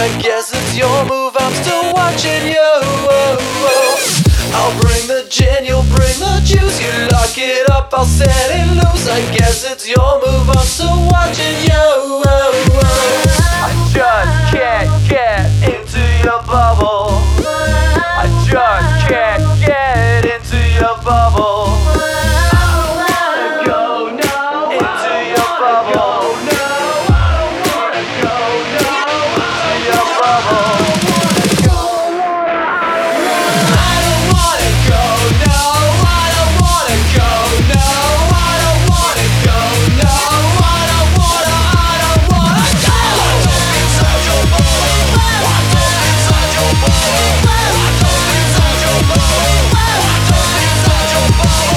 I guess it's your move, I'm still watching you. I'll bring the gin, you'll bring the juice. You lock it up, I'll set it loose. I guess it's your move, I'm still watching you. I just can't get into your bubble. I just can't get into your bubble. I don't wanna go no into your bubble. No, I don't wanna go no into your bubble. I don't wanna go no. I don't wanna go no. I don't wanna go no. I don't wanna go. Inside your bubble. Inside your bubble. Inside your bubble. Inside your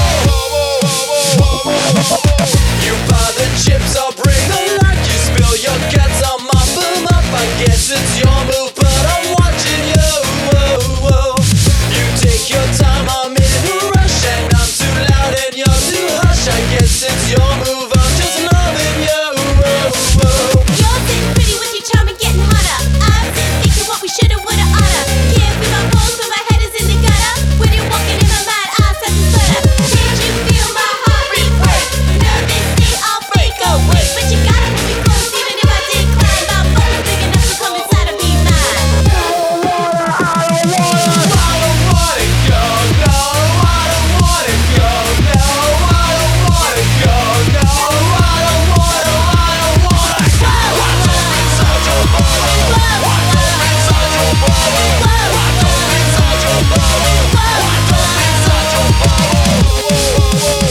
bubble. You buy the chips, I'll bring the lunch. You spill your guts, I'll mop them up. I guess it's your move, but I'm watching you. You take your time, I'm in a rush, and I'm too loud and you're too hush. I guess it's your move, I'm just loving you. You're sitting pretty with your charm and getting hotter. I'm sitting thinking what we shoulda, woulda, oughta. Can't feel my pulse, but my head is in the gutter. When you're walking in my mind, I start to stutter. Can't you feel my heartbeat break? Nervously, I'll break away. But you gotta hold me close, even if I decline. My bones big enough to come inside and be mine. I don't wanna go, no. I don't wanna go, no. I don't wanna go, no. I don't wanna go. Inside your bubble. Inside your bubble. Inside your bubble. Inside your bubble.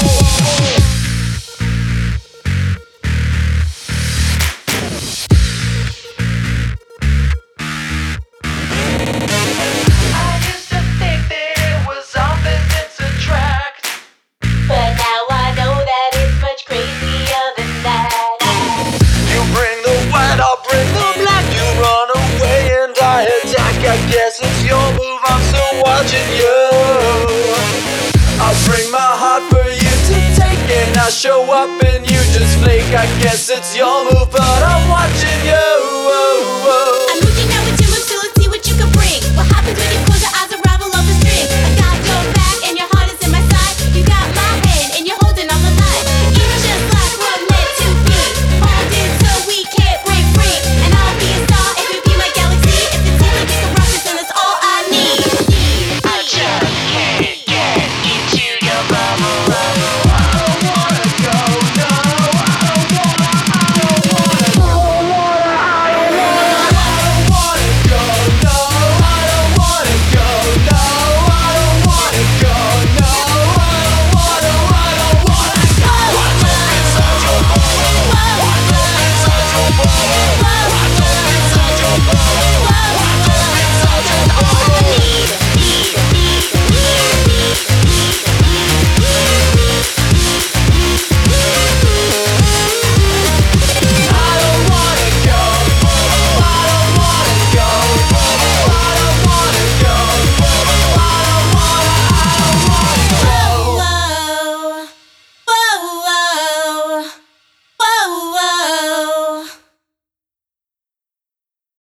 I used to think that it was opposites attract. But now I know that it's much crazier than that. You bring the white, I'll bring the black. You run away and I attack. I guess it's your move, I'm still watching you. I'll bring my heart for you to take, and I show up and you just flake. I guess it's your move, but